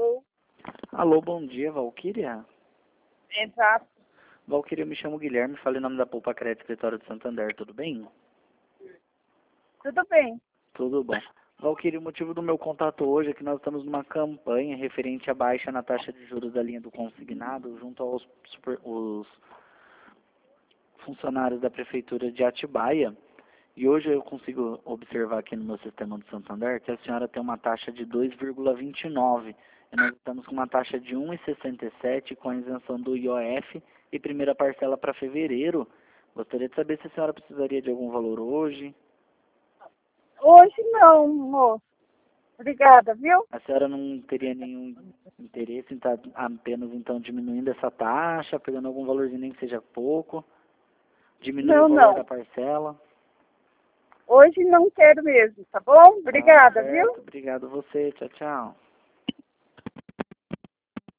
Alô? Alô, bom dia, Valquíria. Exato. Valquíria, eu me chamo Guilherme, falei o nome da Poupa Crédito Escritório de Santander, tudo bem? Tudo bem. Tudo bom. Valquíria, o motivo do meu contato hoje é que nós estamos numa campanha referente à baixa na taxa de juros da linha do consignado junto aos os funcionários da Prefeitura de Atibaia. E hoje eu consigo observar aqui no meu sistema do Santander que a senhora tem uma taxa de 2,29 e nós estamos com uma taxa de 1,67 com a isenção do IOF e primeira parcela para fevereiro. Gostaria de saber se a senhora precisaria de algum valor hoje. Hoje não, moço. Obrigada, viu? A senhora não teria nenhum interesse em estar apenas então diminuindo essa taxa, pegando algum valorzinho nem que seja pouco, diminuir o valor da parcela? Hoje não quero mesmo, tá bom? Obrigada, Tá viu? certo. Obrigado a você. Tchau, tchau.